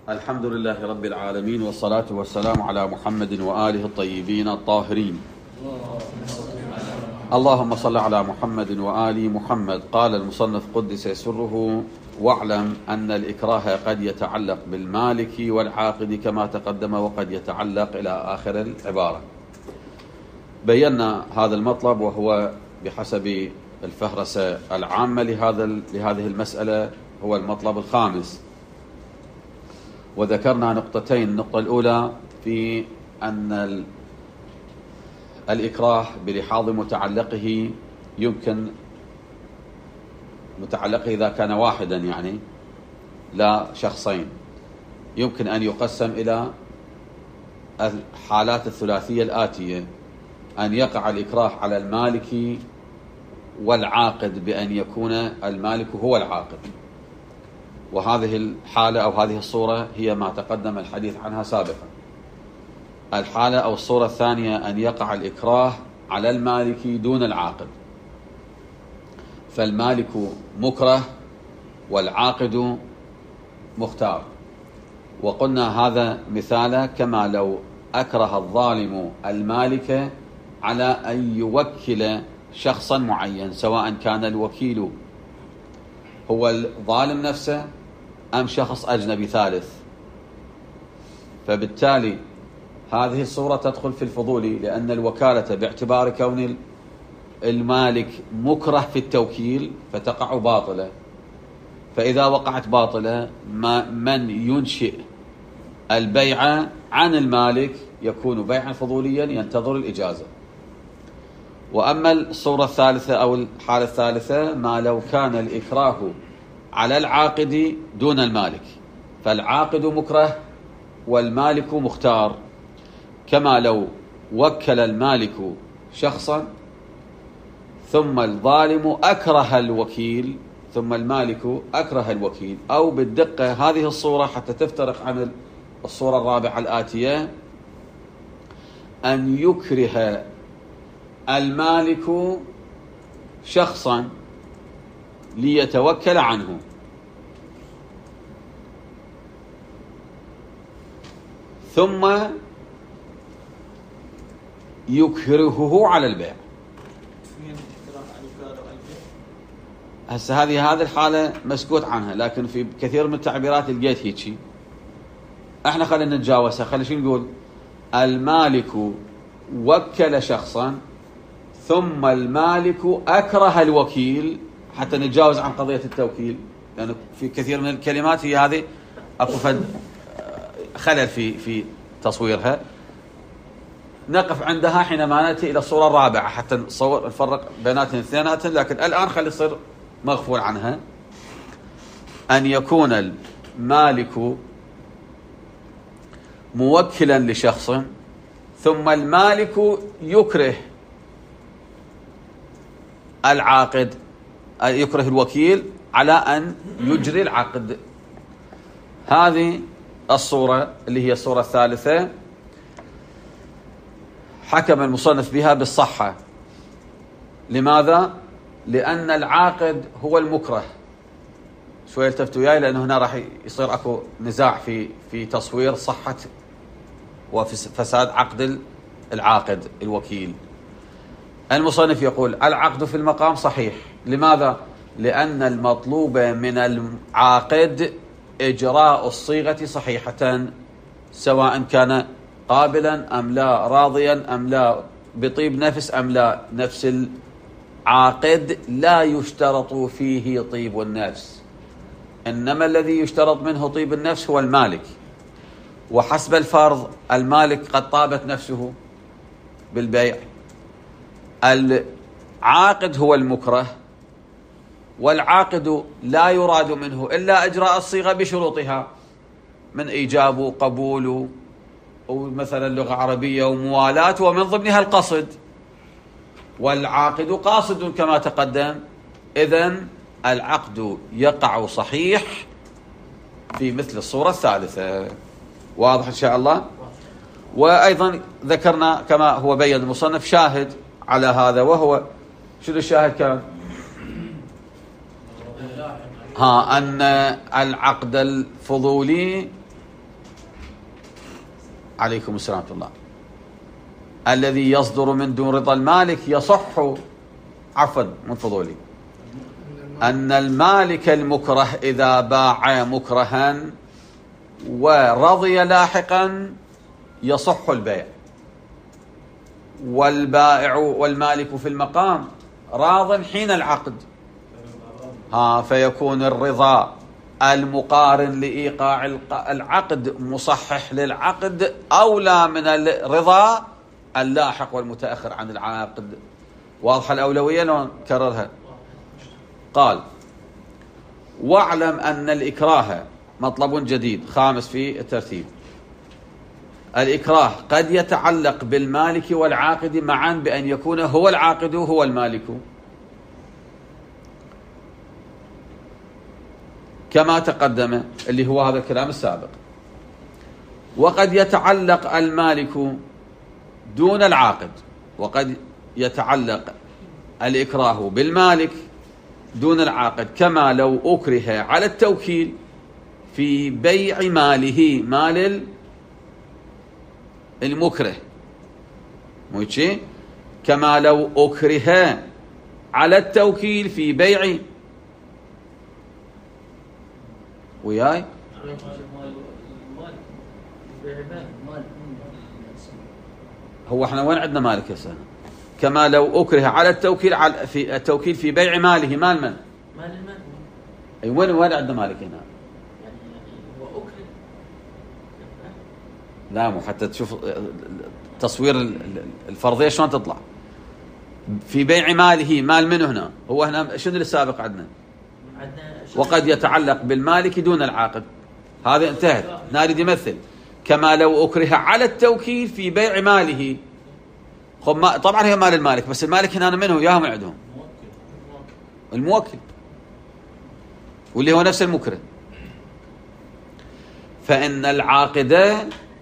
الحمد لله رب العالمين، والصلاة والسلام على محمد وآله الطيبين الطاهرين. اللهم صل على محمد وآل محمد. قال المصنف قدس سره: واعلم أن الإكراه قد يتعلق بالمالك والعاقد كما تقدم، وقد يتعلق إلى آخر العبارة. بينا هذا المطلب، وهو بحسب الفهرسة العامة لهذه المسألة هو المطلب الخامس. وذكرنا نقطتين: النقطة الأولى في أن الإكراه بلحاظ متعلقه يمكن متعلقه إذا كان واحدا، يعني لا شخصين، يمكن أن يقسم إلى الحالات الثلاثية الآتية: أن يقع الإكراه على المالك والعاقد بأن يكون المالك هو العاقد، وهذه الحالة أو هذه الصورة هي ما تقدم الحديث عنها سابقا. الحالة أو الصورة الثانية أن يقع الإكراه على المالك دون العاقد، فالمالك مكره والعاقد مختار. وقلنا هذا مثال كما لو أكره الظالم المالك على أن يوكل شخصا معين، سواء كان الوكيل هو الظالم نفسه أم شخص أجنبي ثالث. فبالتالي هذه الصورة تدخل في الفضولي، لأن الوكالة باعتبار كون المالك مكره في التوكيل فتقع باطلة. فإذا وقعت باطلة من ينشئ البيع عن المالك يكون بيعا فضوليا ينتظر الإجازة. وأما الصورة الثالثة أو الحالة الثالثة ما لو كان الإكراه على العاقد دون المالك، فالعاقد مكره والمالك مختار، كما لو وكل المالك شخصا ثم الظالم أكره الوكيل ثم المالك أكره الوكيل. أو بالدقة هذه الصورة حتى تفترق عن الصورة الرابعة الآتية: أن يكره المالك شخصا ليتوكل عنه، ثم يكرهه على البيع. هسه هذه الحالة مسكوت عنها، لكن في كثير من التعبيرات لقيت هيك. احنا خلينا نتجاوزها. خلينا شو نقول: المالك وكل شخصا ثم المالك أكره الوكيل، حتى نتجاوز عن قضية التوكيل، لأنه في كثير من الكلمات هي هذه أكو خلل في تصويرها. نقف عندها حينما نأتي إلى الصورة الرابعة حتى نفرق بيناتهم الاثنيناتهم، لكن الآن خلي يصير مغفول عنها. أن يكون المالك موكلا لشخص ثم المالك يكره العاقد، يكره الوكيل على أن يجري العقد. هذه الصورة اللي هي الصورة الثالثة حكم المصنف بها بالصحة. لماذا؟ لأن العاقد هو المكره. شوية التفتوا وياي، لأنه هنا راح يصير أكو نزاع في تصوير صحة وفساد عقد العاقد الوكيل. المصنف يقول: العقد في المقام صحيح. لماذا؟ لأن المطلوب من العاقد إجراء الصيغة صحيحة، سواء كان قابلا أم لا، راضيا أم لا، بطيب نفس أم لا. نفس العاقد لا يشترط فيه طيب النفس، إنما الذي يشترط منه طيب النفس هو المالك. وحسب الفرض المالك قد طابت نفسه بالبيع، العاقد هو المكره، والعاقد لا يراد منه إلا إجراء الصيغة بشروطها من إيجاب وقبول ومثلا لغة عربية وموالاة، ومن ضمنها القصد، والعاقد قاصد كما تقدم. إذن العقد يقع صحيح في مثل الصورة الثالثة. واضح إن شاء الله؟ وأيضا ذكرنا كما هو بين المصنف شاهد على هذا، وهو شنو الشاهد كان؟ أن العقد الفضولي عليكم السلام ورحمة الله. الذي يصدر من دون رضا المالك يصح، عفوا من فضولي، أن المالك المكره إذا باع مكرها ورضي لاحقا يصح البيع، والبائع والمالك في المقام راض حين العقد، فيكون الرضا المقارن لإيقاع العقد مصحح للعقد أولى من الرضا اللاحق والمتأخر عن العقد. واضحة الأولوية لو نكررها؟ قال: واعلم أن الإكراه مطلب جديد خامس في الترتيب. الإكراه قد يتعلق بالمالك والعاقد معا بأن يكون هو العاقد هو المالك، كما تقدم اللي هو هذا الكلام السابق. وقد يتعلق المالك دون العاقد، وقد يتعلق الإكراه بالمالك دون العاقد، كما لو أكره على التوكيل في بيع ماله، مال المكره، موشي، كما لو أكره على التوكيل في بيع، وياي هو احنا وين عندنا مالك هسه؟ كما لو أكره على التوكيل، في التوكيل في بيع ماله، مال من؟ مال المال. اي وين عندنا مالك هنا؟ يعني هو أكره، لا مو حتى تشوف تصوير الفرضية شلون تطلع. في بيع ماله، مال منه هنا؟ هو هنا شنو اللي سابق عندنا؟ وقد يتعلق بالمالك دون العاقد، هذا انتهت. نريد يمثل كما لو أكره على التوكيل في بيع ماله. طبعا هي مال المالك، بس المالك هنا منه وياهم عندهم الموكل، واللي هو نفس المكره. فإن العاقد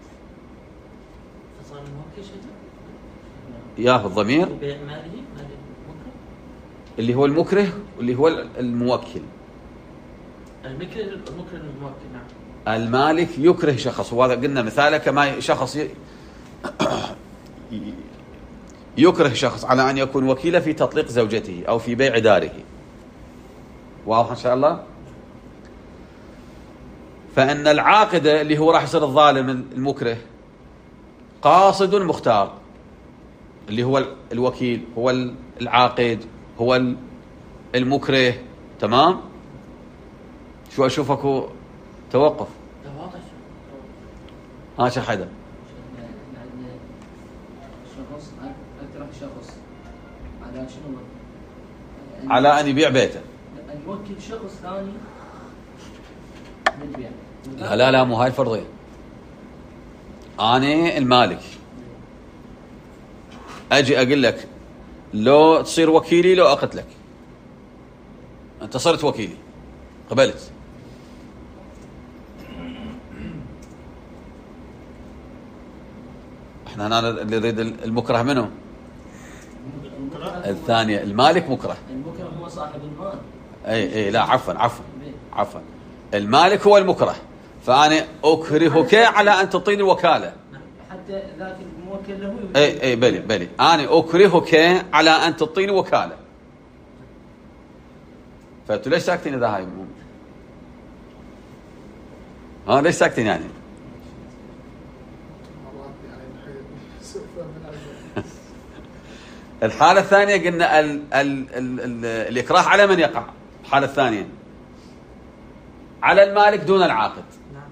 ياخذ الضمير اللي هو المكره واللي هو الموكل. المكره الموكل، نعم. المالك يكره شخص، وهذا قلنا مثاله كما شخص يكره شخص على أن يكون وكيلا في تطليق زوجته أو في بيع داره. واضح إن شاء الله؟ فإن العاقد اللي هو راح يصير الظالم المكره قاصد مختار، اللي هو الوكيل هو العاقد هو المكره. تمام؟ شو أشوفك توقف؟ شو حدا؟ شخص على شنو؟ على أن يبيع بيته. نوكل شخص ثاني للبيع. لا مو هاي الفرضية. أنا المالك أجي أقول لك لو تصير وكيلي لو أقتلك، أنت صرت وكيلي، قبلت. احنا هنا اللي يريد المكره منه الثانية، المالك مكره. المكره هو صاحب المال. اي لا عفوا المالك هو المكره، فأنا أكرهك على أن تعطيني الوكالة. حتى ذاك الموكل له. اي بلي أنا أكرهك على أن تعطيني وكالة. فأنتوا ليش ساكتين إذا هاي ليش ساكتين يعني؟ الحالة الثانية قلنا الإكراه على من يقع. الحالة الثانية على المالك دون العاقد.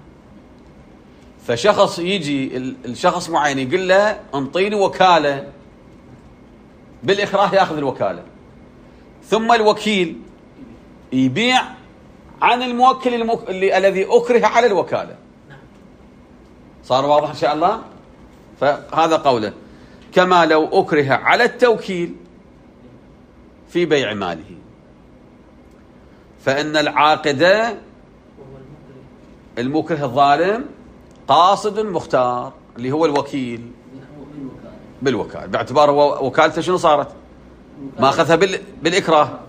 فشخص يجي الشخص معين يقول له انطيني وكالة، بالإكراه يأخذ الوكالة، ثم الوكيل يبيع عن الموكل الذي أكره على الوكالة. صار واضح إن شاء الله؟ فهذا قوله كما لو أكره على التوكيل في بيع ماله. فإن العاقد المكره الظالم قاصد مختار، اللي هو الوكيل بالوكالة، باعتبار وكالته شنو صارت؟ ما أخذها بالإكراه.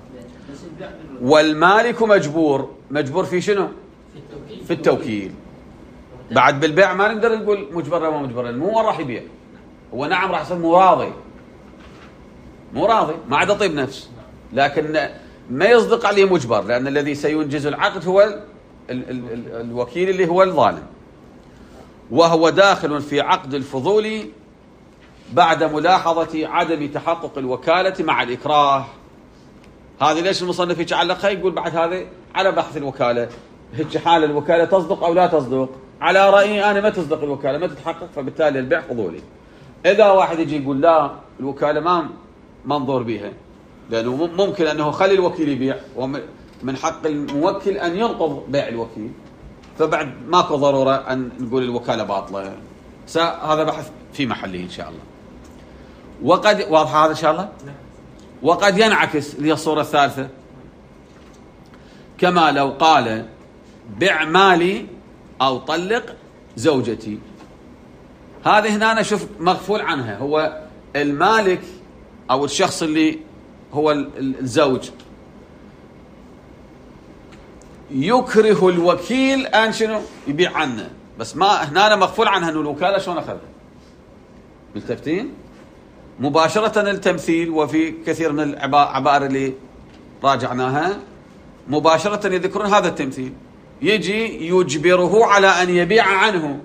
والمالك مجبور في شنو؟ في التوكيل. بعد بالبيع ما نقدر نقول مجبر ولا ما مجبر، مو هو راح يبيع، هو نعم راح يصير مو راضي ما عاد طيب نفس، لكن ما يصدق عليه مجبر، لأن الذي سينجز العقد هو الوكيل اللي هو الظالم. وهو داخل في عقد الفضول بعد ملاحظة عدم تحقق الوكالة مع الإكراه. هذه ليش المصنف يتعلقها؟ يقول بعد هذا على بحث الوكالة، هيك حال الوكالة تصدق أو لا تصدق، على رأيي أنا ما تصدق الوكالة، ما تتحقق، فبالتالي البيع فضولي. إذا واحد يجي يقول لا الوكالة ما منظور بها، لأنه ممكن أنه خلي الوكيل يبيع، ومن حق الموكل أن ينقض بيع الوكيل، فبعد ماكو ضرورة أن نقول الوكالة باطلة. هذا بحث في محله إن شاء الله. وقد واضح هذا إن شاء الله. وقد ينعكس، اللي هي الصورة الثالثة، كما لو قال بع مالي أو طلق زوجتي. هذه هنا أنا شوف مغفول عنها، هو المالك أو الشخص اللي هو الزوج يكره الوكيل أن شنو يبيع عنه، بس ما هنا أنا مغفول عنها أنه الوكالة شلون أخذها. ملتفتين مباشرة التمثيل، وفي كثير من العبائر اللي راجعناها مباشرة يذكرون هذا التمثيل، يجي يجبره على أن يبيع عنه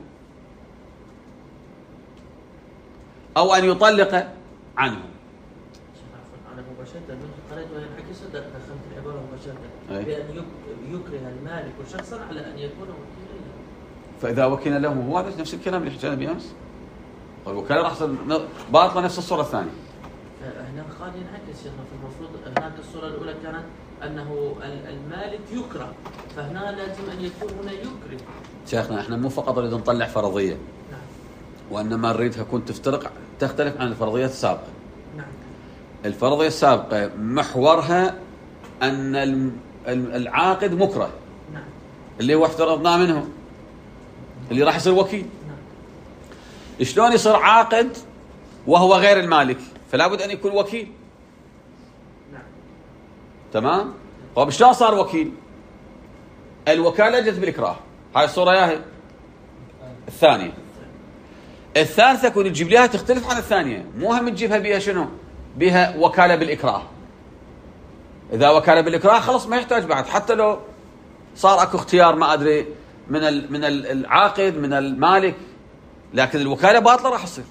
أو أن يطلق عنه. أنا مباشرة قريت وينعكس دخلت العبارة مباشرة بأن يكره المالك شخصا على أن يكون وكيلا، فإذا وكيل له هو هذا نفس الكلام اللي حكينا به أمس، والوكالة راح تصير باطلة نفس الصورة الثانية. هنا قال ينعكس شيخنا، في المفروض هناك الصورة الأولى كانت أنه المالك يكره، فهنا لازم أن يكون هنا يكره. شيخنا احنا مو فقط نريد نطلع فرضية، نعم، وإنما نريدها تكون تختلف عن الفرضية السابقة. نعم. الفرضية السابقة محورها أن العاقد مكره، نعم، اللي هو افترضناه منه اللي راح يصير وكيل. نعم. شلون يصير عاقد وهو غير المالك؟ فلا بد أن يكون وكيل. نعم. تمام. طيب شلون صار وكيل؟ الوكالة جت بالإكراه، هاي الصورة ياهي الثانية. الثالثة كون تجيب لها تختلف عن الثانية، مو هم تجيبها بها شنو؟ بها وكالة بالإكراه. إذا وكالة بالإكراه خلص ما يحتاج بعد، حتى لو صار أكو اختيار ما أدري من العاقد من المالك، لكن الوكالة باطلة راح تصير.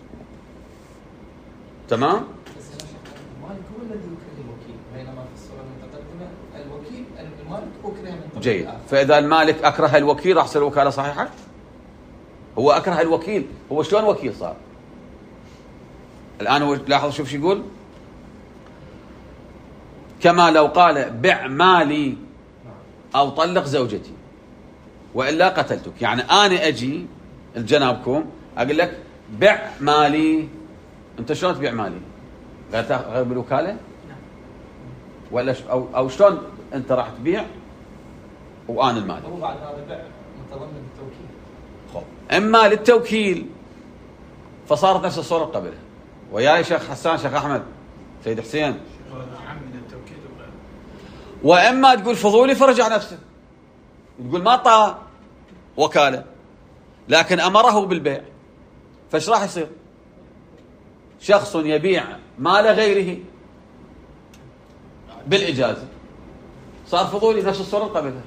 تمام؟ المالك هو الذي يكره الوكيل، بينما في الصورة المتقدمة الوكيل المالك أكره من طرف جيد. الآخر. فإذا المالك أكره الوكيل راح تصير وكالة صحيحة؟ هو أكره الوكيل، هو شلون وكيل صار؟ الآن هو لاحظ شوف شو يقول، كما لو قال بع مالي أو طلق زوجتي وإلا قتلتك. يعني أنا أجي لجنابكم أقول لك بع مالي، أنت شلون تبيع مالي؟ غير بالوكالة؟ ولا أو شلون أنت راح تبيع وأنا المالي؟ هو بعد هذا بيع متضمن التوكيل. إما للتوكيل فصارت نفس الصورة قبلها. وياي شيخ حسان، شيخ أحمد، سيد حسين، وإما تقول فضولي فرجع نفسه، تقول ما طاع وكالة لكن أمره بالبيع، فايش راح يصير؟ شخص يبيع مال غيره بالإجازة، صار فضولي نفس الصورة قبلها.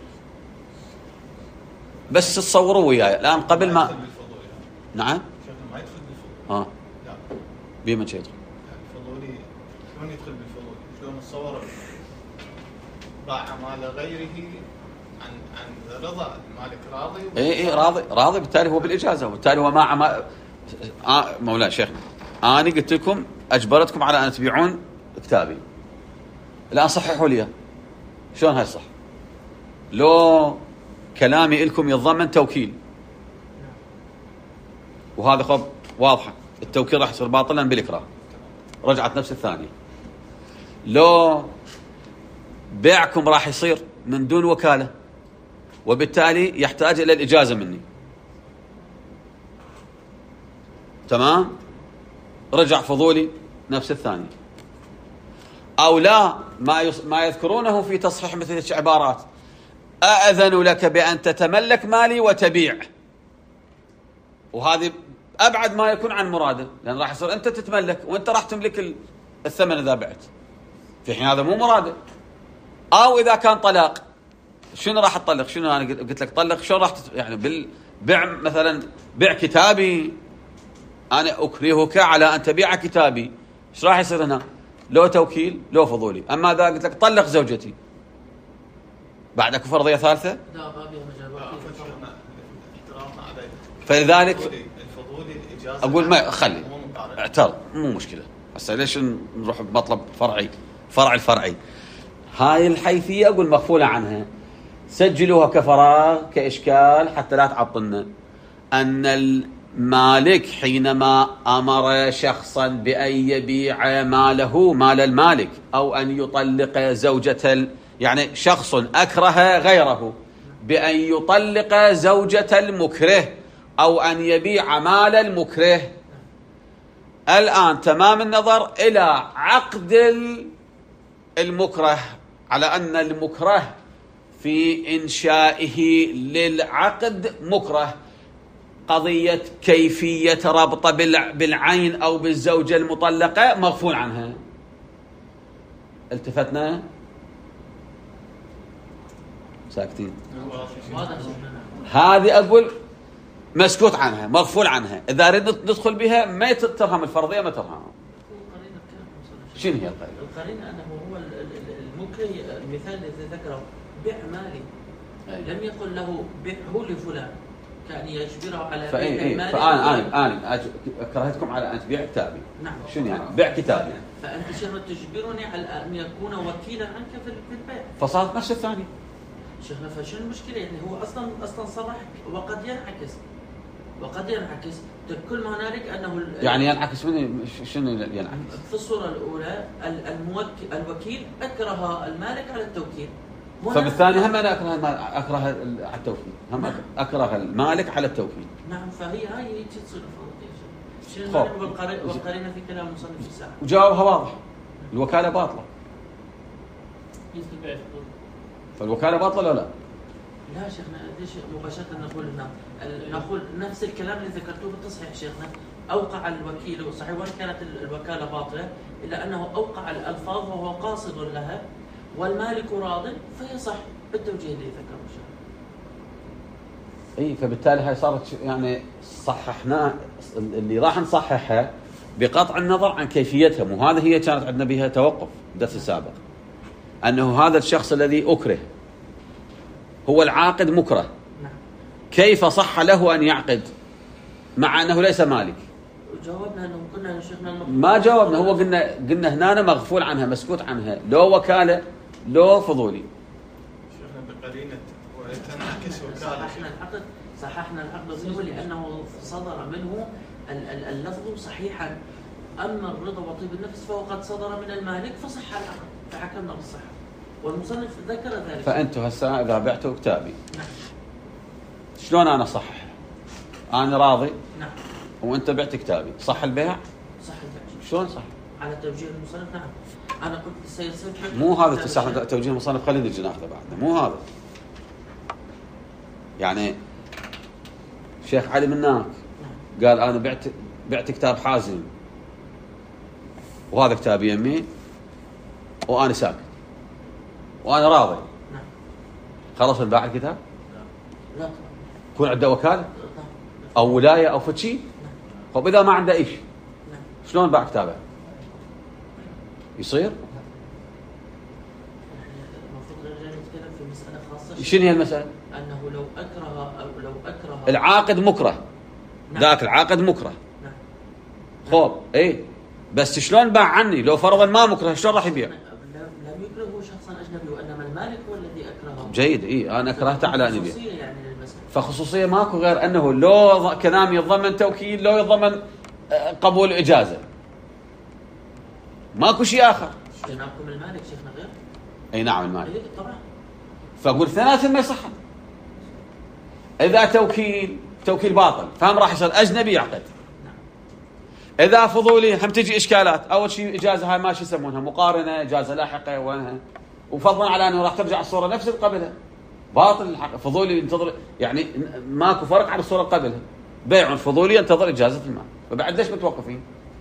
بس تصوروا وياي الآن قبل ما نعم ما يدخل بالفضولي. لا بما شيء يدخل الفضولي. شلون يدخل بالفضولي؟ شلون تصور باع مال غيره عن رضا المالك راضي؟ اي راضي، بالتالي هو بالإجازة، وبالتالي هو ما مولاي شيخنا أنا قلت لكم أجبرتكم على أن تبيعون كتابي، الآن صححوا لي شلون هاي صح؟ لو كلامي لكم يتضمن توكيل، وهذا خب واضحة، التوكيل راح يصير باطلا بالإكراه، رجعت نفس الثانية. لو بيعكم راح يصير من دون وكالة، وبالتالي يحتاج إلى الإجازة مني، تمام؟ رجع فضولي نفس الثانية. أو لا ما يذكرونه في تصحيح مثل عبارات: أأذن لك بأن تتملك مالي وتبيع، وهذه ابعد ما يكون عن مراده، لان راح يصير انت تتملك وانت راح تملك الثمن اذا بعت، في حين هذا مو مراده. او اذا كان طلاق، شنو راح تطلق؟ شنو انا قلت لك طلق، شلون راح يعني بالبيع مثلا بيع كتابي، انا اكرهك على ان تبيع كتابي، ايش راح يصير هنا؟ لو توكيل لو فضولي. اما اذا قلت لك طلق زوجتي، بعد اكو فرضيه ثالثه؟ لا ما بها مجال فلذلك الفضولي الاجازه اقول ما خلي اعترض مو مشكله. هسه ليش نروح بمطلب فرعي؟ فرع الفرعي هاي الحيثيه اقول مغفوله عنها، سجلوها كفراغ كاشكال حتى لا تعطلنا. ان المالك حينما امر شخصا بان يبيع ماله مال المالك او ان يطلق زوجة يعني شخص اكره غيره بان يطلق زوجة المكره او ان يبيع مال المكره، الان تمام النظر الى عقد المكره، على ان المكره في انشائه للعقد مكره، قضية كيفية ربطه بالعين أو بالزوجة المطلقة مغفول عنها. التفتنا ساكتين. هذه أقول مسكوت عنها مغفول عنها. إذا أريد ندخل بها ما تفهم الفرضية ما تفهم. شنو هي القرينة؟ القرينة أنه هو المكره، المثال الذي ذكره بيع مالي، لم يقل له بيعه لفلان كان يجبره على بيع مالي. فأنا أكرهتكم على أن تبيع كتابي. نعم. شنو يعني؟ بيع كتابي. فأنت شيخنا تجبرني على أن يكون وكيلا عنك في البيع. فصارت نفس الثاني. شيخنا فشنو المشكلة؟ يعني هو أصلا صرح وقد ينعكس كل ما هنالك أنه يعني ينعكس شنو ينعكس؟ في الصورة الأولى الوكيل أكره المالك على التوكيل، فبالثاني هم أنا أكره على التوكيل، هم أكره المالك على التوكيل. نعم، فهي هاي تصير الفرضية. شنو المعنى والقرينة في كلام المصنف في الساعة؟ وجاوبها واضح، الوكالة باطلة. البيع فالوكالة باطلة ولا لا؟ لا شيخنا، ليش مباشرة نقول هنا؟ نقول نفس الكلام اللي ذكرتوه بالتصحيح شيخنا، أوقع الوكيل صحيح وإن كانت الوكالة باطلة إلا أنه أوقع الألفاظ وهو قاصد لها والمالك راض، فيصح بالتوجيه اللي ذكره شيخنا. اي فبالتالي هاي صارت يعني صححنا اللي راح نصححها بقطع النظر عن كيفيتها، مو هذا هي كانت عندنا بها توقف الدرس السابق، أنه هذا الشخص الذي أكره هو العاقد مكره. نعم. كيف صح له أن يعقد مع أنه ليس مالك؟ جاوبنا أنه كنا شيخنا ما جاوبنا، هو قلنا هنا مغفول عنها مسكوت عنها، لو وكالة لو فضولي. شيخنا بقرينة وتنعكس وكالة. صححنا العقد الأول لأنه صدر منه اللفظ صحيحا، أما الرضا وطيب النفس فهو قد صدر من المالك فصح العقد فحكمنا بالصحة، والمصنف ذكر ذلك. فأنتوا هسه إذا بعتوا كتابي، نعم، شلون أنا صحح؟ أنا راضي، نعم، وأنت بعت كتابي، صح البيع؟ صح البيع. شلون صح؟ على توجيه المصنف. نعم، أنا قلت سيصير مو هذا توجيه المصنف، خلينا نجي ناخذه بعدنا، مو هذا. يعني شيخ علي مناك قال أنا بعت كتاب حازم وهذا كتابي يمي وأنا ساكت وأنا راضي، نعم، خلاص نباع الكتاب؟ لا يكون عنده وكالة نعم. أو ولاية أو فتشي. نعم. طب إذا ما عنده إيش نعم. شلون باع كتابه؟ يصير؟ المفروض نتكلم في مسألة خاصة. شنو هي المسألة؟ أنه لو أكره العاقد مكره. نعم. ذاك العاقد مكره. نعم. خوب إيه، بس شلون باع عني؟ لو فرضا ما مكره شلون راح يبيع؟ لم يكرهه شخصا أجنبي، وإنما المالك هو الذي أكرهه. جيد، إيه أنا كرهته على أن يبيع. خصوصية يعني للمسألة. فخصوصية ماكو غير أنه لو كلام يتضمن توكيل لو يتضمن قبول إجازة، ماكو شيء آخر. جنابكم المالك شيخنا غير؟ أي نعم المالك. إيه طبعا. فأقول ثلاثة ما يصح. إذا توكيل باطل فهم راح يصير أجنبي يعقد. إذا فضولي هم تجي إشكالات. أول شيء إجازة هاي ماشي يسمونها مقارنة، إجازة لاحقة وينها، وفضلا على أنه راح ترجع الصورة نفس اللي قبلها. باطل الحق، فضولي ينتظر يعني ماكو فرق عن الصورة اللي قبلها. بيع فضولي ينتظر إجازة المال، فبعد ليش متوقفين؟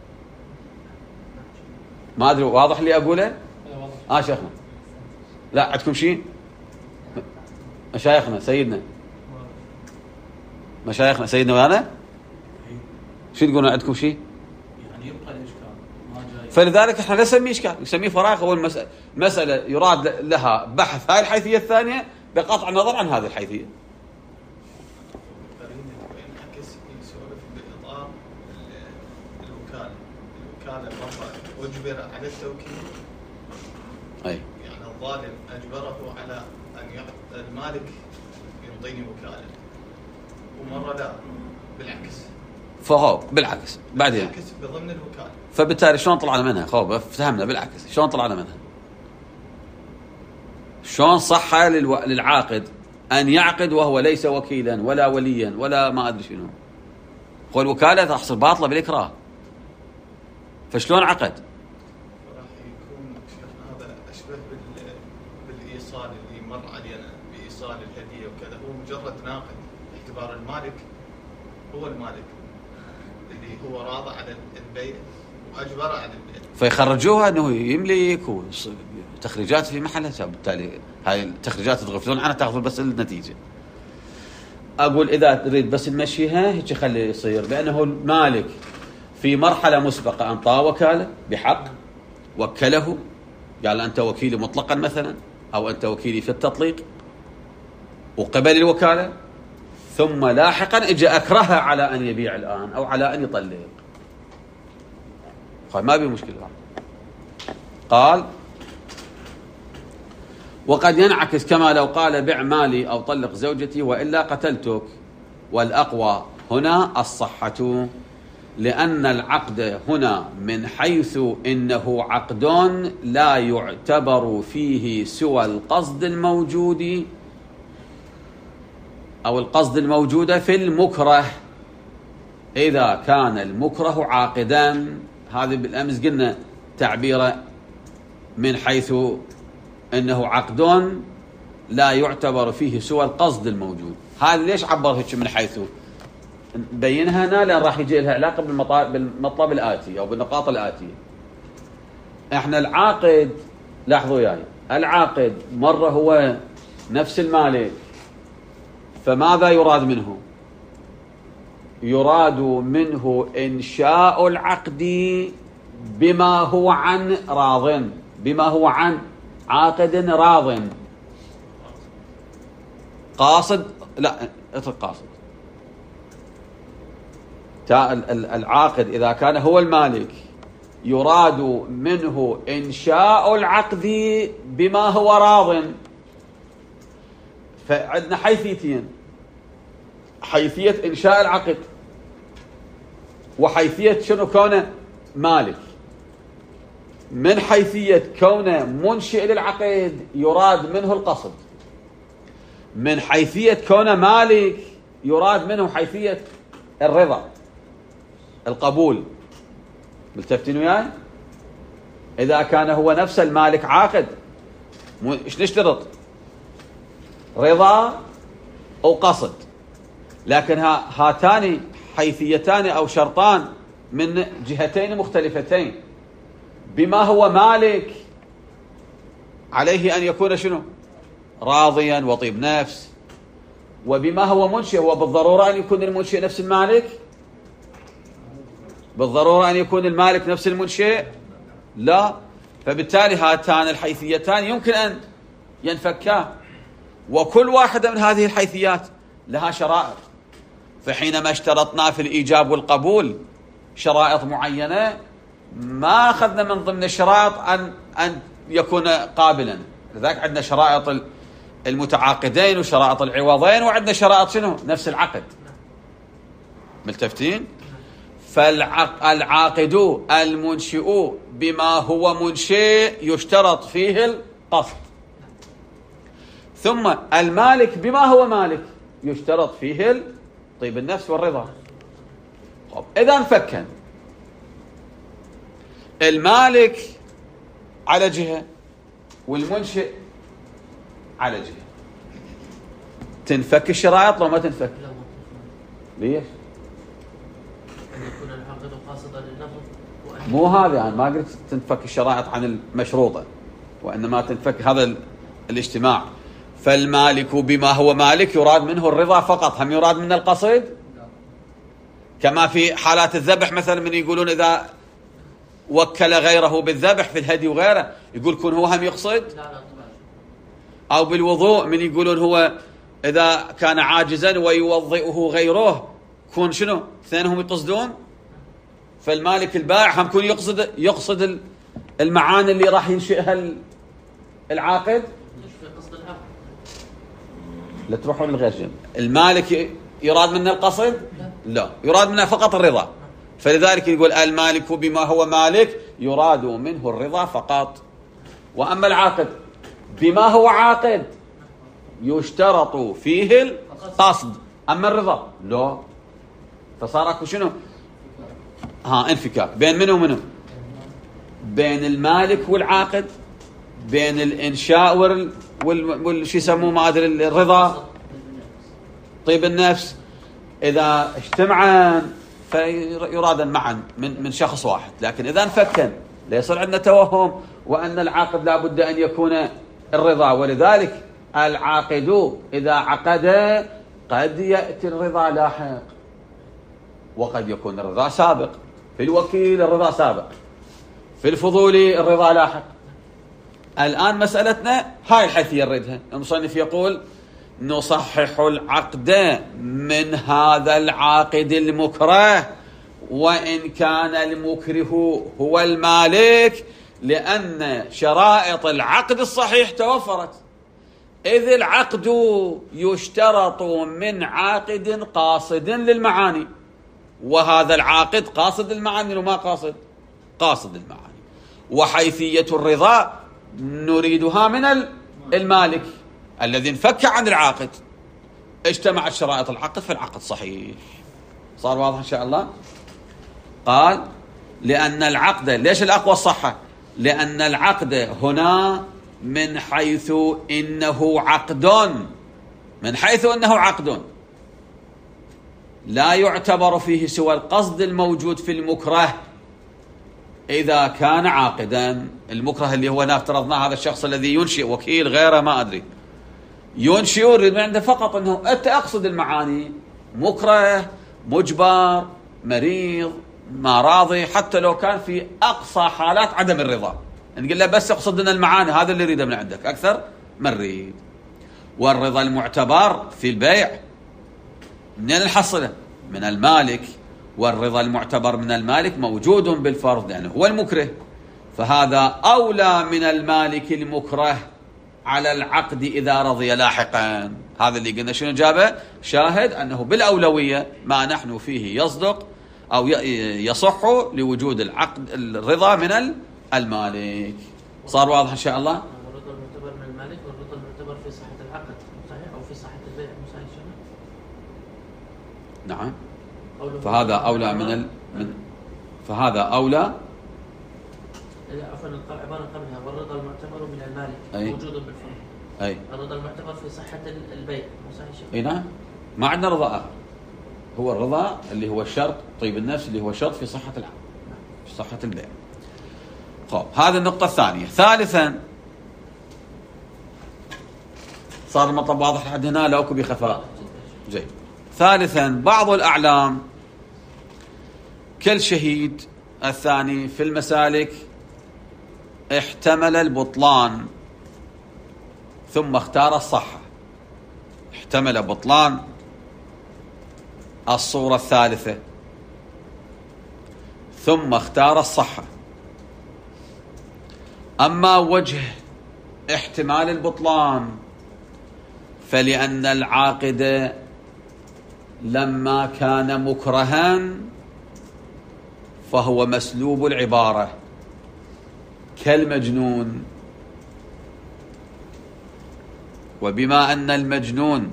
ما أدري واضح اللي أقوله؟ شيخنا لا عندكم شيء؟ مشايخنا سيدنا سيدنا وأنا شو تقولون عندكم شيء؟ يعني يبقى الإشكال ما جاي. فلذلك احنا لا نسميه إشكال، نسميه فراغ. هو مسألة يراد لها بحث هاي الحيثية الثانية بقطع النظر عن هذه الحيثية. ينعكس يسولف بإطار الوكالة مرة أجبر على التوكيل. أي يعني الظالم أجبره على أن المالك يعطيني وكالة، ومرة لا بالعكس. فهو بالعكس بعدين بالعكس بضمن الوكالة. فبالتالي شلون طلعنا منها؟ فهمنا بالعكس شلون طلعنا منها؟ شلون صح للعاقد أن يعقد وهو ليس وكيلا ولا وليا ولا ما أدري شنو؟ هو الوكالة تحصل باطلة بالإكراه، فشلون عقد؟ راح يكون شيخنا هذا أشبه بالإيصال اللي مر علينا بإيصال الهدية وكذا، هو مجرد ناقد باعتبار المالك هو المالك اللي هو راضى على البيع وأجبر على البيع، فيخرجوها أنه يملك وتخريجات في محلها. بالتالي هاي التخريجات تغفلون عنها، تأخذون بس النتيجة. أقول إذا تريد بس نمشيها هيك خلي يصير، لأنه المالك في مرحلة مسبقة أنطى وكالة بحق، وكله قال أنت وكيلي مطلقا مثلا، أو أنت وكيلي في التطليق، وقبل الوكالة، ثم لاحقا اجى أكرهه على أن يبيع الآن أو على أن يطلق. ما بي مشكلة. قال وقد ينعكس كما لو قال بع مالي أو طلق زوجتي وإلا قتلتك، والأقوى هنا الصحة، لأن العقد هنا من حيث إنه عقد لا يعتبر فيه سوى القصد الموجود أو القصد الموجود في المكره، إذا كان المكره عاقدا. هذا بالأمس قلنا تعبيره من حيث إنه عقد لا يعتبر فيه سوى القصد الموجود. هذا ليش عبر هيك من حيث؟ بينها هنا لأن راح يجي لها علاقة بالمطلب الآتي أو بالنقاط الآتية. احنا العاقد، لاحظوا وياي، العاقد مرة هو نفس المالك، فماذا يراد منه؟ يراد منه إنشاء العقد بما هو عن راض، بما هو عن عاقد راض. قاصد لا اترك قاصد. العاقد إذا كان هو المالك يراد منه إنشاء العقد بما هو راض. فعندنا حيثيتين: حيثية إنشاء العقد، وحيثية شنو كونه مالك. من حيثية كونه منشئ للعقد يراد منه القصد، من حيثية كونه مالك يراد منه حيثية الرضا، القبول. ملتفتين وياي؟ إذا كان هو نفس المالك عاقد إيش نشترط؟ رضا أو قصد. لكن هاتان حيثيتان أو شرطان من جهتين مختلفتين. بما هو مالك عليه أن يكون شنو؟ راضيا وطيب نفس. وبما هو منشئ، هو بالضرورة أن يكون المنشئ نفس المالك؟ بالضرورة أن يكون المالك نفس المنشئ؟ لا. فبالتالي هاتان الحيثيتان يمكن أن ينفكا، وكل واحدة من هذه الحيثيات لها شرائط. فحينما اشترطنا في الإيجاب والقبول شرائط معينة، ما أخذنا من ضمن الشرائط أن يكون قابلا. لذلك عندنا شرائط المتعاقدين وشرائط العوضين، وعندنا شرائط شنو؟ نفس العقد. ملتفتين؟ فالعاقد المنشئ بما هو منشئ يشترط فيه القصد، ثم المالك بما هو مالك يشترط فيه طيب النفس والرضا. إذا فكن المالك على جهة والمنشئ على جهة، تنفك الشرائط لو ما تنفك؟ ليش؟ أن يكون العقد قاصدا لللفظ مو هذا يعني ما قلت تنفك الشرائط عن المشروطة، وإنما تنفك هذا الاجتماع. فالمالك بما هو مالك يراد منه الرضا فقط، هم يراد منه القصد؟ كما في حالات الذبح مثلا من يقولون إذا وكل غيره بالذبح في الهدي وغيره يقول كون هو هم يقصد. أو بالوضوء من يقولون هو إذا كان عاجزا ويوضئه غيره كون شنو اثنينهم يقصدون. فالمالك البائع هم كون يقصد المعاني اللي راح ينشئها العاقد. لا تروحون لغير جنب. المالك يراد منه القصد؟ لا، يراد منه فقط الرضا. فلذلك يقول المالك بما هو مالك يراد منه الرضا فقط. وأما العاقد بما هو عاقد يشترط فيه القصد، أما الرضا لا. فصار اكو شنو انفكاك بين منو ومنو؟ بين المالك والعاقد، بين الإنشاء والشي يسموه ما أدري الرضا طيب النفس. إذا اجتمعان فيرادن معا من شخص واحد، لكن إذا انفكن ليصير عندنا توهم وأن العاقد لا بد أن يكون الرضا. ولذلك العاقد إذا عقد قد يأتي الرضا لاحق، وقد يكون الرضا سابق. في الوكيل الرضا سابق، في الفضولي الرضا لاحق. الآن مسألتنا هاي الحيثية نريدها. المصنف يقول نصحح العقد من هذا العاقد المكره وإن كان المكره هو المالك، لأن شرائط العقد الصحيح توفرت. إذ العقد يشترط من عاقد قاصد للمعاني، وهذا العاقد قاصد المعاني وما قاصد المعاني. وحيثية الرضا نريدها من المالك الذي انفك عن العاقد. اجتمعت شرائط العقد فالعقد صحيح. صار واضح إن شاء الله؟ قال لأن العقد، ليش الأقوى الصحة؟ لأن العقد هنا من حيث إنه عقد لا يعتبر فيه سوى القصد الموجود في المكره إذا كان عاقدا. المكره اللي هو افترضنا هذا الشخص الذي ينشئ وكيل غيره ما أدري ينشئ يريد من عنده فقط أنه أنت أقصد المعاني، مكره، مجبر، مريض، ما راضي، حتى لو كان في أقصى حالات عدم الرضا نقول له بس اقصد لنا المعاني، هذا اللي يريده من عندك أكثر ما نريد. والرضا المعتبر في البيع منين نحصله؟ من المالك. والرضا المعتبر من المالك موجود بالفرض لأنه هو المكره، فهذا أولى من المالك المكره على العقد إذا رضي لاحقا. هذا اللي قلنا شنو جابه؟ شاهد أنه بالأولوية ما نحن فيه يصدق أو يصح لوجود العقد الرضا من المالك. صار واضح إن شاء الله؟ الرضا المعتبر من المالك والرضا المعتبر في صحة العقد صحيح أو في صحة البيع صحيح. نعم. فهذا أولى من فهذا أولى. عفوا العبارة قبلها والرضا المعتبر من المالك موجود بالفرض. أي الرضا المعتبر في صحة البيع صحيح. أي نعم. ما عندنا رضا آخر، هو الرضا اللي هو الشرط طيب النفس اللي هو شرط في صحة العقد في صحة البيع. طيب هذه النقطة الثانية. ثالثا صار المطلب واضح لحد هنا لا أكو بخفاء جيد. ثالثا بعض الأعلام كالشهيد الثاني في المسالك احتمل البطلان ثم اختار الصحة. احتمل بطلان الصورة الثالثة ثم اختار الصحة. أما وجه احتمال البطلان فلأن العاقد لما كان مكرها فهو مسلوب العبارة كالمجنون، وبما أن المجنون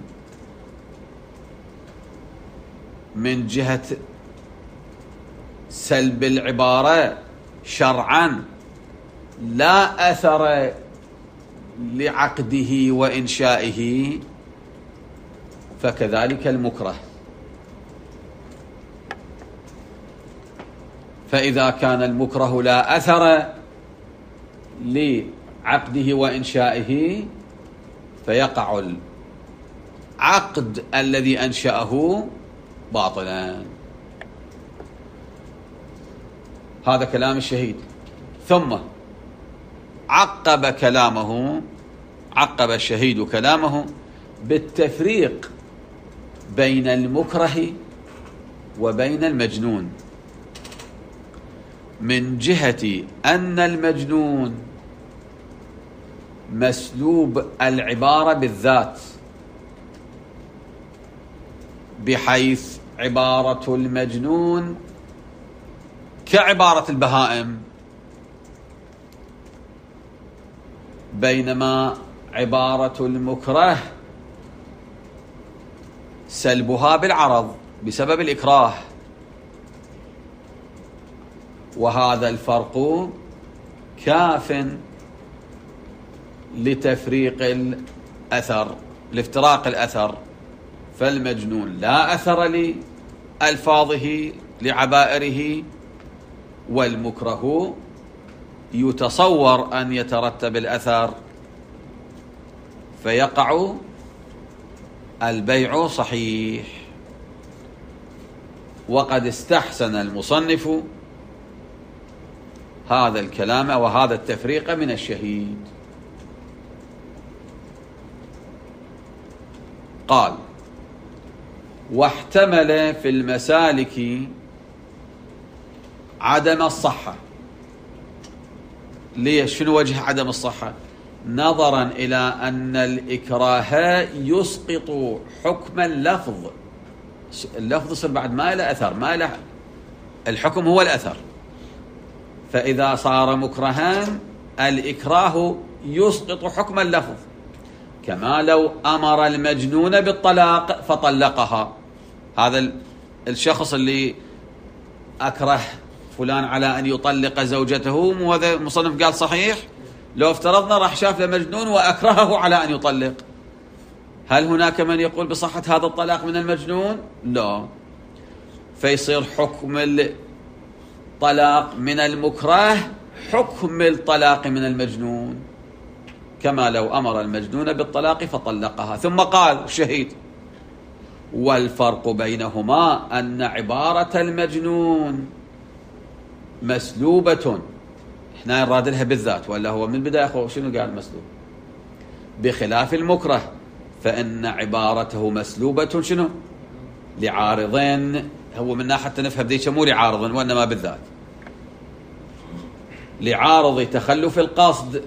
من جهة سلب العبارة شرعا لا أثر لعقده وإنشائه، فكذلك المكره. فإذا كان المكره لا أثر لعقده وإنشائه فيقع العقد الذي أنشأه باطلا. هذا كلام الشهيد. ثم عقب الشهيد كلامه بالتفريق بين المكره وبين المجنون، من جهة أن المجنون مسلوب العبارة بالذات، بحيث عبارة المجنون كعبارة البهائم، بينما عبارة المكره سلبها بالعرض بسبب الإكراه. وهذا الفرق كاف لتفريق الأثر، لافتراق الأثر. فالمجنون لا أثر لألفاظه لعبائره، والمكره يتصور أن يترتب الأثر فيقع البيع صحيح. وقد استحسن المصنف هذا الكلام وهذا التفريق من الشهيد. قال: واحتمل في المسالك عدم الصحة. ليش؟ شنو وجه عدم الصحة؟ نظرا إلى أن الإكراه يسقط حكم اللفظ. اللفظ يصير بعد ما له أثر، ما له الحكم هو الأثر. فإذا صار مكرها الإكراه يسقط حكم اللفظ، كما لو أمر المجنون بالطلاق فطلقها. هذا الشخص اللي أكره فلان على أن يطلق زوجته، وهذا المصنف قال صحيح. لو افترضنا راح شاف له مجنون وأكرهه على أن يطلق، هل هناك من يقول بصحة هذا الطلاق من المجنون؟ لا. فيصير حكم الطلاق من المكره حكم الطلاق من المجنون، كما لو أمر المجنون بالطلاق فطلقها. ثم قال الشهيد: والفرق بينهما أن عبارة المجنون مسلوبة. احنا نراد لها بالذات، ولا هو من البداية شنو قال مسلوب؟ بخلاف المكره فإن عبارته مسلوبة شنو؟ لعارضين. هو منا حتى نفهم ذيك مو لعارض وإنما بالذات، لعارض تخلف القصد.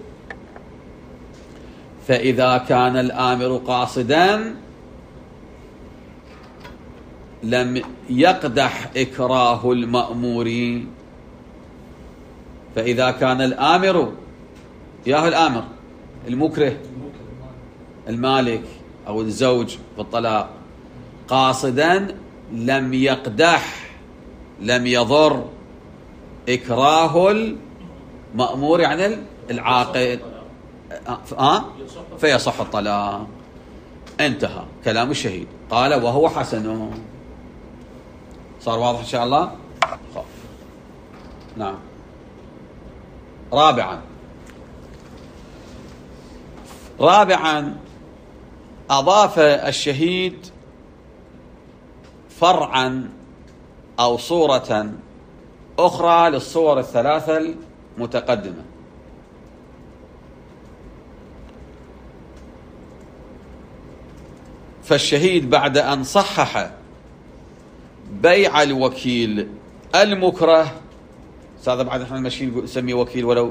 فإذا كان الآمر قاصدا لم يقدح إكراه المأمور. فإذا كان الآمر ياهو الآمر المكره المالك أو الزوج بالطلاق قاصدا لم يقدح، لم يضر إكراه المأمور يعني العاقل، فيصح الطلاق. انتهى كلام الشهيد. قال: وهو حسن. صار واضح إن شاء الله؟ نعم. رابعا أضاف الشهيد فرعا أو صورة أخرى للصور الثلاثة المتقدمة. فالشهيد بعد أن صحح بيع الوكيل المكره، هذا بعد احنا ماشيين نسميه وكيل ولو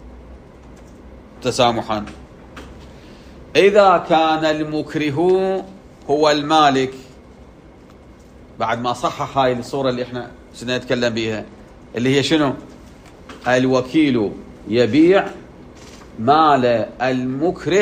تسامحا، إذا كان المكره هو المالك، بعد ما صحح هاي الصورة اللي احنا سنتكلم بيها اللي هي شنو؟ الوكيل يبيع مال المكره،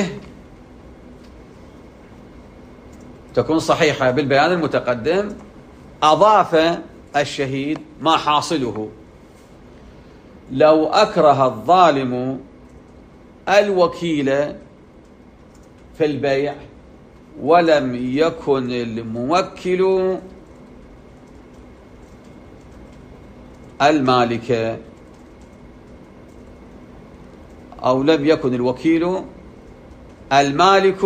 تكون صحيحة بالبيان المتقدم. أضاف الشهيد ما حاصله: لو أكره الظالم الوكيل في البيع ولم يكن الموكل المالك، أو لم يكن الوكيل المالك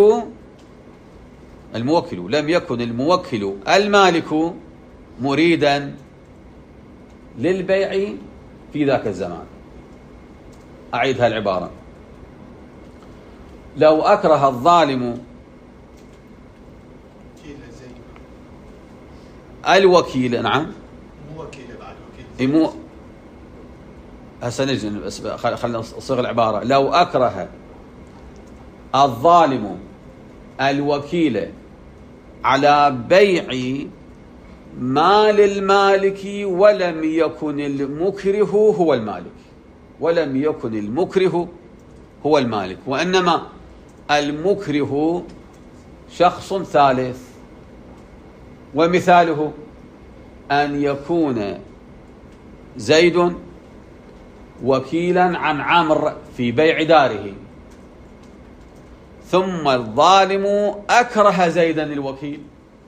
الموكل، لم يكن الموكل المالك مريدا للبيع في ذاك الزمان. أعيد هالعبارة: لو أكره الظالم الوكيل، نعم مو وكيل بعد وكيل، مو هسه نجي بس خلينا نصيغ العبارة. لو أكره الظالم الوكيل على بيع مال المالك ولم يكن المكره هو المالك، ولم يكن المكره هو المالك، وإنما المكره شخص ثالث. ومثاله أن يكون زيد وكيلا عن عمرو في بيع داره، ثم الظالم أكره زيدا الوكيل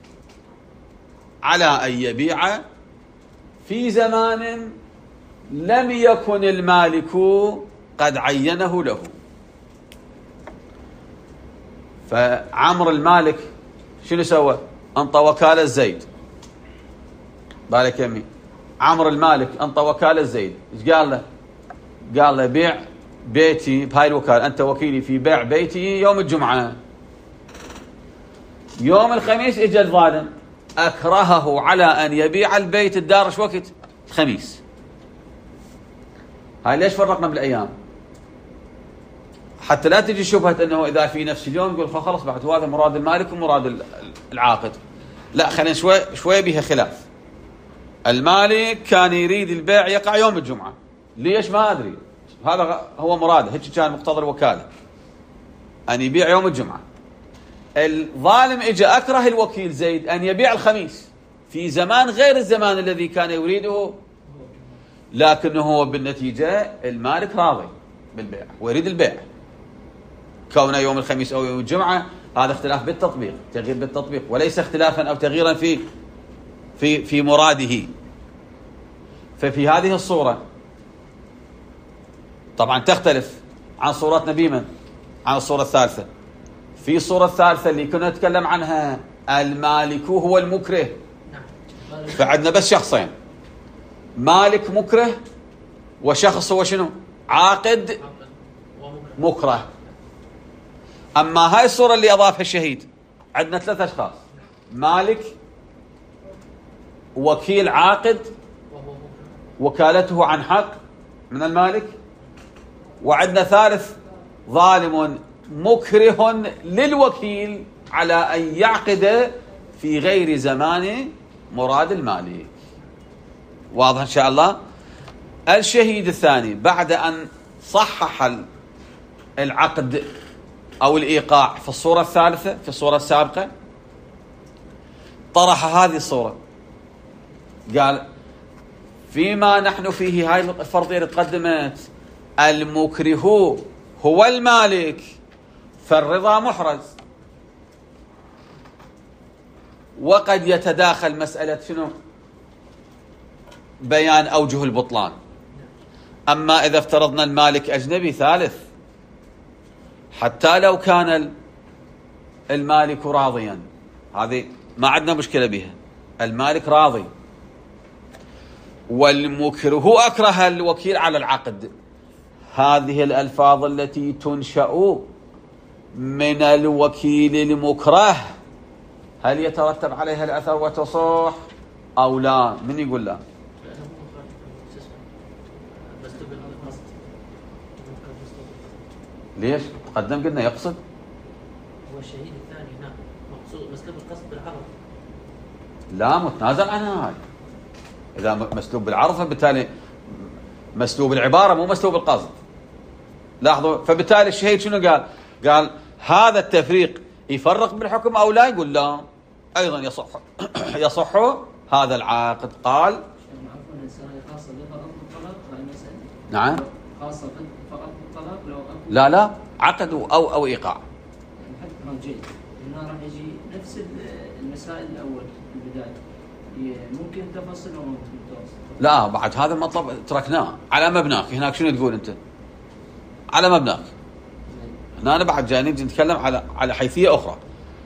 على أن يبيع في زمان لم يكن المالك قد عينه له. فعمرو المالك شنو سوى؟ أنطى وكالة زيد، بالك يمين. عمرو المالك أنطى وكالة زيد، ايش قال له؟ قال له بيع بيتي بهاي الوكالة، أنت وكيلي في بيع بيتي يوم الجمعة. يوم الخميس اجى الظالم أكرهه على أن يبيع البيت الدار ايش وقت؟ الخميس. هاي ليش فرقنا بالأيام؟ حتى لا تجي شبهة أنه إذا في نفس اليوم يقول خلاص بعد هذا مراد المالك ومراد العاقد. لا، خلينا شوي بها خلاف. المالك كان يريد البيع يقع يوم الجمعة، ليش ما أدري، هذا هو مراده، هيك كان مقتضى الوكالة أن يبيع يوم الجمعة. الظالم إجا أكره الوكيل زيد أن يبيع الخميس في زمان غير الزمان الذي كان يريده، لكنه هو بالنتيجة المالك راضي بالبيع ويريد البيع. كونه يوم الخميس أو يوم الجمعة هذا اختلاف بالتطبيق، تغيير بالتطبيق، وليس اختلافا أو تغييرا في مراده. ففي هذه الصورة طبعا تختلف عن صورتنا بمن؟ عن الصورة الثالثة. في الصورة الثالثة اللي كنا نتكلم عنها المالك هو المكره، فعندنا بس شخصين، مالك مكره وشخص هو شنو؟ عاقد مكره. أما هاي الصورة اللي أضافها الشهيد عندنا 3 أشخاص: مالك، وكيل عاقد وكالته عن حق من المالك، وعندنا ثالث ظالم مكره للوكيل على أن يعقد في غير زمان مراد المالك. واضح إن شاء الله؟ الشهيد الثاني بعد أن صحح العقد أو الإيقاع في الصورة الثالثة في الصورة السابقة، طرح هذه الصورة، قال فيما نحن فيه هاي الفرضية اللي تقدمت المكره هو المالك فالرضا محرز. وقد يتداخل مسألة شنو؟ بيان أوجه البطلان. أما إذا افترضنا المالك أجنبي ثالث، حتى لو كان المالك راضيا، هذه ما عندنا مشكلة بها، المالك راضي والمكره أكره الوكيل على العقد، هذه الألفاظ التي تنشأ من الوكيل المكره هل يترتب عليها الأثر وتصح أو لا؟ من يقول لا؟ ليش؟ قدم قلنا يقصد. هو الشهيد الثاني هنا مقصود مسلوب القصد بالعرض. لا، متنازل عنها هاي. إذا مسلوب بالعرض فبالتالي مسلوب العبارة مو مسلوب القصد. لاحظوا، فبالتالي الشهيد شنو قال؟ قال هذا التفريق يفرق بالحكم أو لا؟ يقول لا، أيضا يصح هذا العاقد. قال نعم خاصة فقط بالطلاق لو لا عقد أو إيقاع. يعني حتى جيد إنه راح يجي نفس المسائل الأول في البداية، ممكن تفصل أو متوسط؟ لا بعد هذا المطلب تركناه على مبناك. هناك شنو تقول أنت؟ على مبناك. هنا أنا بعد جاي نجي نتكلم على حيثية أخرى،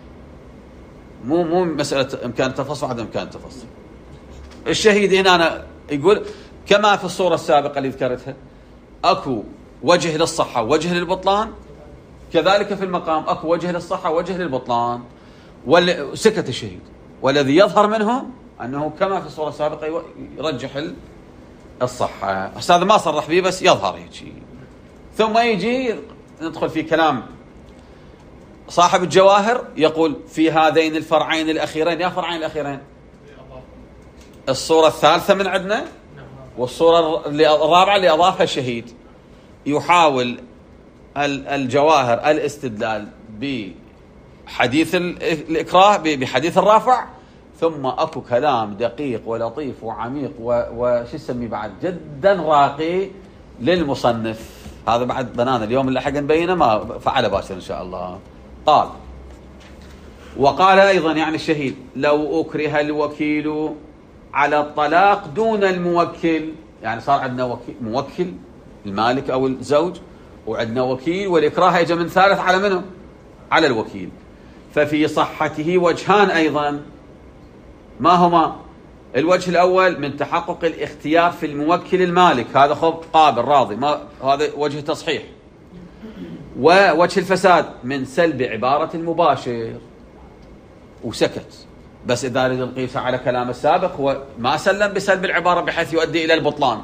مو مسألة إمكان التفصل عدم إمكان التفصل. الشهيد هنا أنا يقول كما في الصورة السابقة اللي ذكرتها أكو وجه للصحة ووجه للبطلان، كذلك في المقام أكو وجه للصحة ووجه للبطلان. وسكت الشهيد، والذي يظهر منه أنه كما في الصورة السابقة يرجح الصحة. هذا ما صرح به بس يظهر هيك. ثم يجي ندخل في كلام صاحب الجواهر، يقول في هذين الفرعين الأخيرين. يا فرعين الأخيرين الصورة الثالثة من عندنا والصورة الرابعة اللي أضافها الشهيد. يحاول الجواهر الاستدلال بحديث الإكراه بحديث الرافع، ثم أكو كلام دقيق ولطيف وعميق وش يسميه بعد جدا راقي للمصنف. هذا بعد بنانا اليوم اللي حق نبينه ما فعل باشر إن شاء الله. قال وقال أيضا يعني الشهيد لو أكره الوكيل على الطلاق دون الموكل، يعني صار عندنا موكل المالك أو الزوج، وعندنا وكيل، والإكراه يجي من ثالث على منه؟ على الوكيل. ففي صحته وجهان أيضا. ما هما؟ الوجه الأول من تحقق الاختيار في الموكل المالك، هذا خب قابل راضي، ما هذا وجه تصحيح. ووجه الفساد من سلب عبارة المباشر وسكت. بس إذا أريد نقيس على كلام السابق هو ما سلم بسلب العبارة بحيث يؤدي إلى البطلان.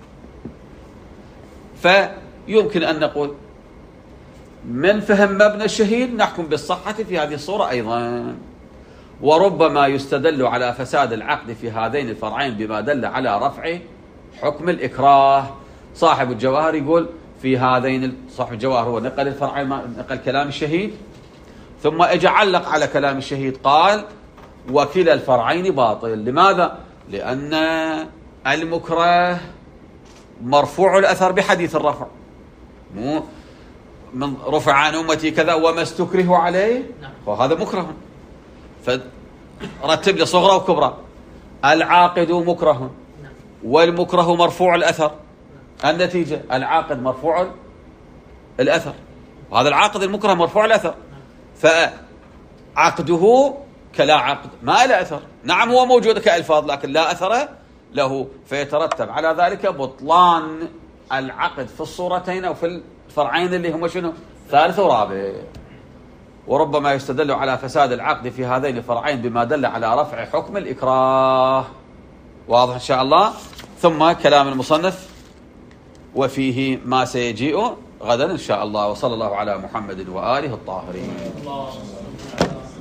فيمكن أن نقول من فهم مبنى الشهيد نحكم بالصحة في هذه الصورة أيضا. وربما يستدل على فساد العقد في هذين الفرعين بما دل على رفع حكم الإكراه. صاحب الجواهر يقول في هذين، صاحب الجواهر هو نقل الفرعين، نقل كلام الشهيد، ثم اجى علق على كلام الشهيد قال وكلا الفرعين باطل. لماذا؟ لأن المكره مرفوع الأثر بحديث الرفع، مو من رفع عن أمتي كذا وما استكره عليه، وهذا مكره. فرتب لي صغرى وكبرى. العاقد مكره والمكره مرفوع الأثر. النتيجة العاقد مرفوع الأثر، وهذا العاقد المكره مرفوع الأثر، فعقده كلا عقد ما له أثر. نعم هو موجود كألفاظ لكن لا أثر له، فيترتب على ذلك بطلان العقد في الصورتين أو في الفرعين اللي هم شنو؟ ثالث ورابع. وربما يستدل على فساد العقد في هذين الفرعين بما دل على رفع حكم الإكراه. واضح إن شاء الله. ثم كلام المصنف وفيه ما سيجيء غدا إن شاء الله. وصلى الله على محمد وآله الطاهرين.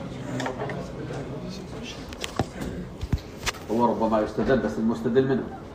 هو ربما يستدل بس المستدل منه